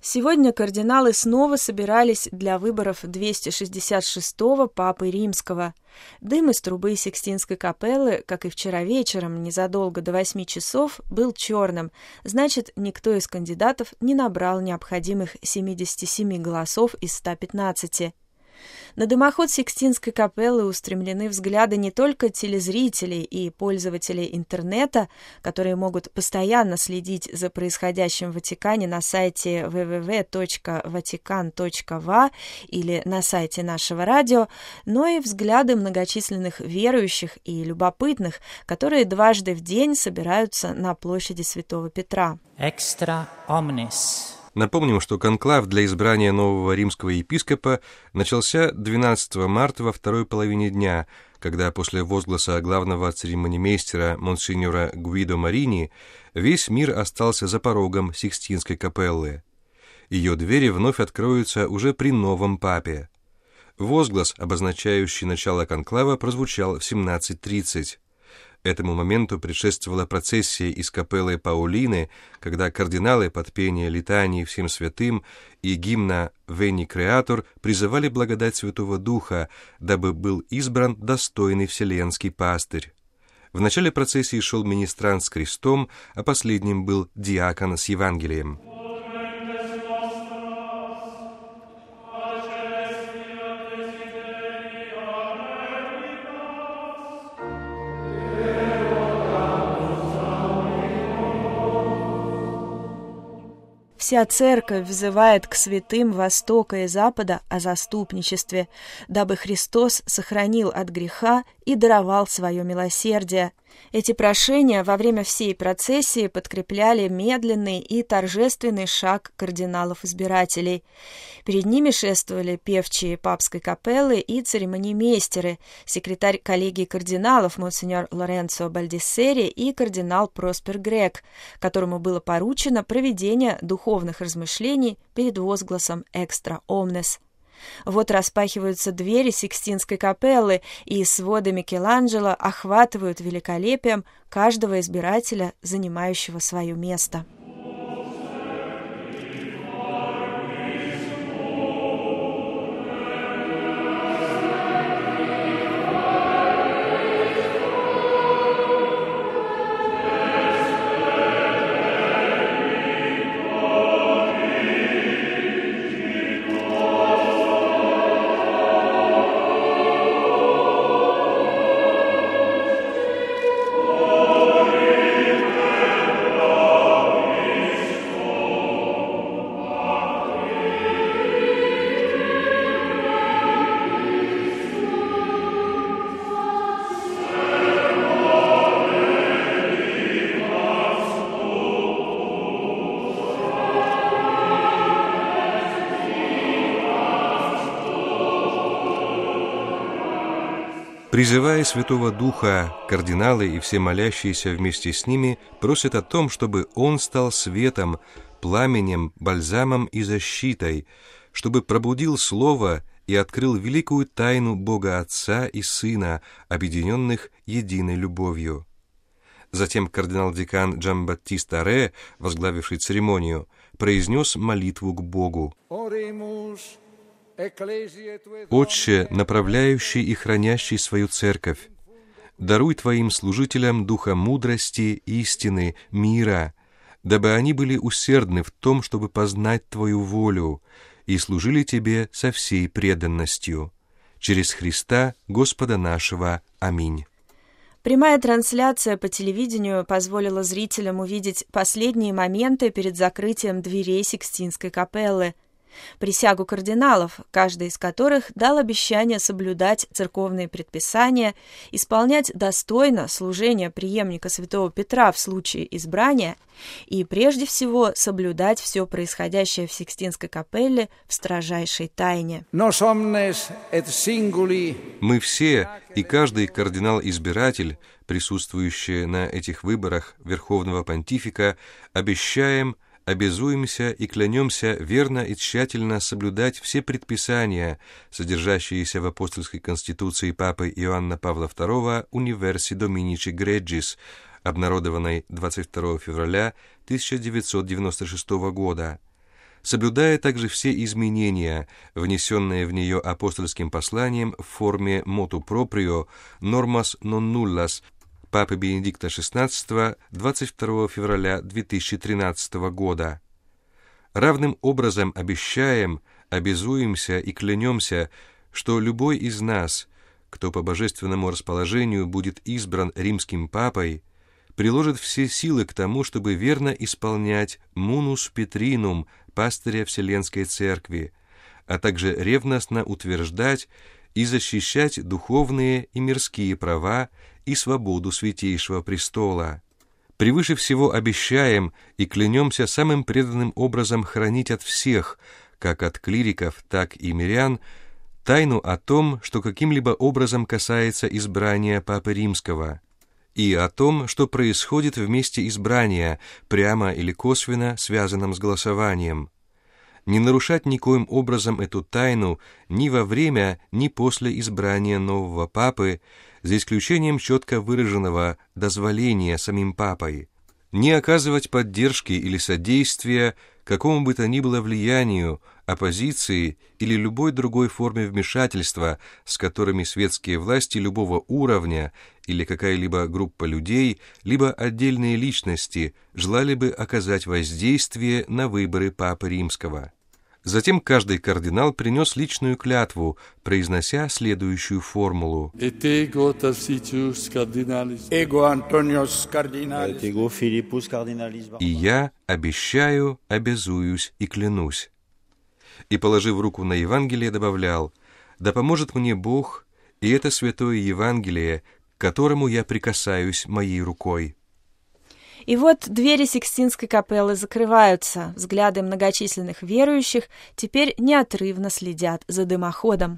Сегодня кардиналы снова собирались для выборов 266-го Папы Римского. Дым из трубы Сикстинской капеллы, как и вчера вечером, незадолго до 8 часов, был черным, значит, никто из кандидатов не набрал необходимых 77 голосов из 115. На дымоход Сикстинской капеллы устремлены взгляды не только телезрителей и пользователей интернета, которые могут постоянно следить за происходящим в Ватикане на сайте www.vatican.va или на сайте нашего радио, но и взгляды многочисленных верующих и любопытных, которые дважды в день собираются на площади Святого Петра. Extra omnes. Напомним, что конклав для избрания нового римского епископа начался 12 марта во второй половине дня, когда после возгласа главного церемонимейстера монсеньора Гуидо Марини весь мир остался за порогом Сикстинской капеллы. Ее двери вновь откроются уже при новом папе. Возглас, обозначающий начало конклава, прозвучал в 17:30. Этому моменту предшествовала процессия из капеллы Паулины, когда кардиналы под пение литании всем святым и гимна «Вени Креатор» призывали благодать Святого Духа, дабы был избран достойный вселенский пастырь. В начале процессии шел министрант с крестом, а последним был диакон с Евангелием. Вся церковь взывает к святым Востока и Запада о заступничестве, дабы Христос сохранил от греха и даровал свое милосердие. Эти прошения во время всей процессии подкрепляли медленный и торжественный шаг кардиналов-избирателей. Перед ними шествовали певчие папской капеллы и церемонимейстеры, секретарь коллегии кардиналов монсеньор Лоренцо Бальдиссери и кардинал Проспер Грек, которому было поручено проведение духовных размышлений перед возгласом «Extra omnes». Вот распахиваются двери Сикстинской капеллы, и своды Микеланджело охватывают великолепием каждого избирателя, занимающего свое место. Призывая Святого Духа, кардиналы и все молящиеся вместе с ними просят о том, чтобы Он стал светом, пламенем, бальзамом и защитой, чтобы пробудил Слово и открыл великую тайну Бога Отца и Сына, объединенных единой любовью. Затем кардинал-декан Джамбаттиста Ре, возглавивший церемонию, произнес молитву к Богу. «Отче, направляющий и хранящий свою церковь, даруй Твоим служителям духа мудрости, истины, мира, дабы они были усердны в том, чтобы познать Твою волю, и служили Тебе со всей преданностью. Через Христа, Господа нашего. Аминь». Прямая трансляция по телевидению позволила зрителям увидеть последние моменты перед закрытием дверей Сикстинской капеллы. Присягу кардиналов, каждый из которых дал обещание соблюдать церковные предписания, исполнять достойно служение преемника святого Петра в случае избрания и, прежде всего, соблюдать все происходящее в Сикстинской капелле в строжайшей тайне. Мы все и каждый кардинал-избиратель, присутствующие на этих выборах Верховного Понтифика, обязуемся и клянемся верно и тщательно соблюдать все предписания, содержащиеся в апостольской конституции Папы Иоанна Павла II «Universi Dominici Gregis», обнародованной 22 февраля 1996 года. соблюдая также все изменения, внесенные в нее апостольским посланием в форме motu proprio normas non nullas Папы Бенедикта XVI 22 февраля 2013 года. Равным образом обещаем, обязуемся и клянемся, что любой из нас, кто по божественному расположению будет избран римским папой, приложит все силы к тому, чтобы верно исполнять munus Petrinum пастыря Вселенской Церкви, а также ревностно утверждать и защищать духовные и мирские права и свободу Святейшего Престола. Превыше всего обещаем и клянемся самым преданным образом хранить от всех, как от клириков, так и мирян, тайну о том, что каким-либо образом касается избрания Папы Римского, и о том, что происходит в месте избрания, прямо или косвенно связанном с голосованием. Не нарушать никоим образом эту тайну ни во время, ни после избрания нового папы, за исключением четко выраженного дозволения самим папой, не оказывать поддержки или содействия какому бы то ни было влиянию, оппозиции или любой другой форме вмешательства, с которыми светские власти любого уровня или какая-либо группа людей, либо отдельные личности желали бы оказать воздействие на выборы Папы Римского. Затем каждый кардинал принес личную клятву, произнося следующую формулу. Et ego Tarcisius cardinalis. Ego Antonius cardinalis. Et ego Philippus cardinalis. И я обещаю, обязуюсь и клянусь. И, положив руку на Евангелие, добавлял: «Да поможет мне Бог, и это святое Евангелие, к которому я прикасаюсь моей рукой». И вот двери Сикстинской капеллы закрываются, взгляды многочисленных верующих теперь неотрывно следят за дымоходом.